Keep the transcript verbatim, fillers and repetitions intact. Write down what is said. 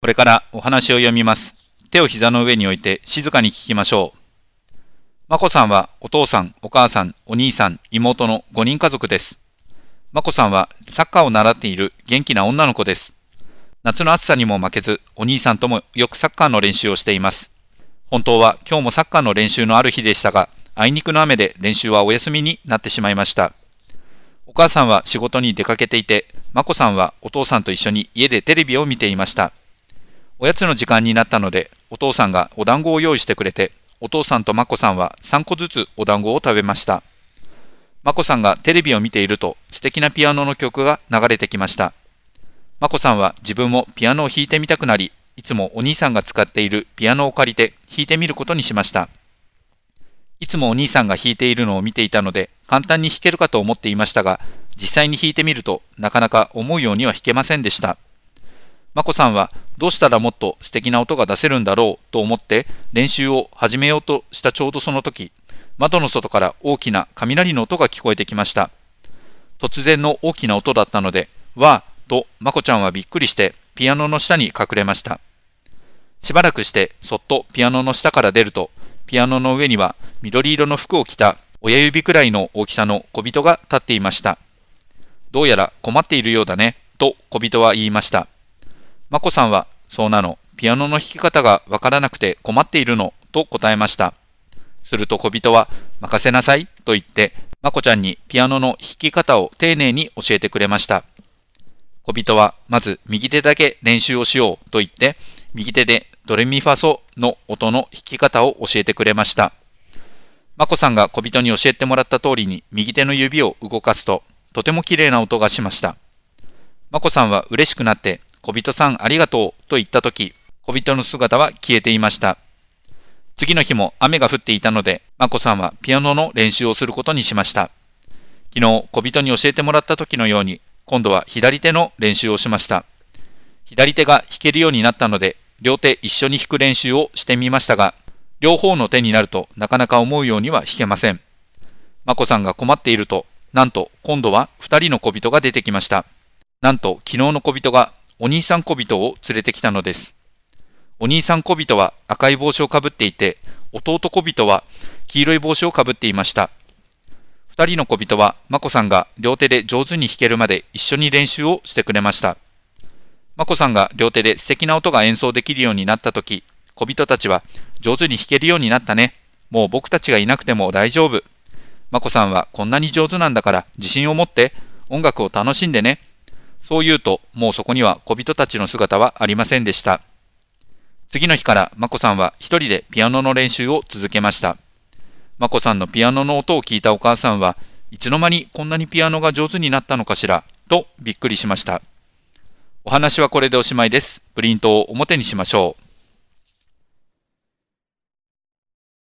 これからお話を読みます。手を膝の上に置いて静かに聞きましょう。まこさんはお父さん、お母さん、お兄さん、妹のごにん家族です。まこさんはサッカーを習っている元気な女の子です。夏の暑さにも負けず、お兄さんともよくサッカーの練習をしています。本当は今日もサッカーの練習のある日でしたが、あいにくの雨で練習はお休みになってしまいました。お母さんは仕事に出かけていて、まこさんはお父さんと一緒に家でテレビを見ていました。おやつの時間になったので、お父さんがお団子を用意してくれて、お父さんとまこさんはさんこずつお団子を食べました。まこさんがテレビを見ていると、素敵なピアノの曲が流れてきました。まこさんは自分もピアノを弾いてみたくなり、いつもお兄さんが使っているピアノを借りて弾いてみることにしました。いつもお兄さんが弾いているのを見ていたので、簡単に弾けるかと思っていましたが、実際に弾いてみるとなかなか思うようには弾けませんでした。まこさんはどうしたらもっと素敵な音が出せるんだろうと思って練習を始めようとしたちょうどその時、窓の外から大きな雷の音が聞こえてきました。突然の大きな音だったので、わーとまこちゃんはびっくりしてピアノの下に隠れました。しばらくしてそっとピアノの下から出ると、ピアノの上には緑色の服を着た親指くらいの大きさの小人が立っていました。どうやら困っているようだね、と小人は言いました。まこさんは、そうなの、ピアノの弾き方がわからなくて困っているの、と答えました。すると小人は、任せなさい、と言って、まこちゃんにピアノの弾き方を丁寧に教えてくれました。小人は、まず右手だけ練習をしよう、と言って、右手でドレミファソの音の弾き方を教えてくれました。まこさんが小人に教えてもらった通りに右手の指を動かすと、とても綺麗な音がしました。まこさんは嬉しくなって、小人さんありがとうと言ったとき、小人の姿は消えていました。次の日も雨が降っていたので、まこさんはピアノの練習をすることにしました。昨日小人に教えてもらった時のように、今度は左手の練習をしました。左手が弾けるようになったので、両手一緒に弾く練習をしてみましたが、両方の手になるとなかなか思うようには弾けません。まこさんが困っていると、なんと今度は二人の小人が出てきました。なんと昨日の小人がお兄さん小人を連れてきたのです。お兄さん小人は赤い帽子をかぶっていて、弟小人は黄色い帽子をかぶっていました。二人の小人はまこさんが両手で上手に弾けるまで一緒に練習をしてくれました。まこさんが両手で素敵な音が演奏できるようになったとき、小人たちは上手に弾けるようになったね。もう僕たちがいなくても大丈夫。まこさんはこんなに上手なんだから自信を持って音楽を楽しんでね。そう言うと、もうそこには小人たちの姿はありませんでした。次の日からまこさんは一人でピアノの練習を続けました。まこさんのピアノの音を聞いたお母さんは、いつの間にこんなにピアノが上手になったのかしら、とびっくりしました。お話はこれでおしまいです。プリントを表にしましょう。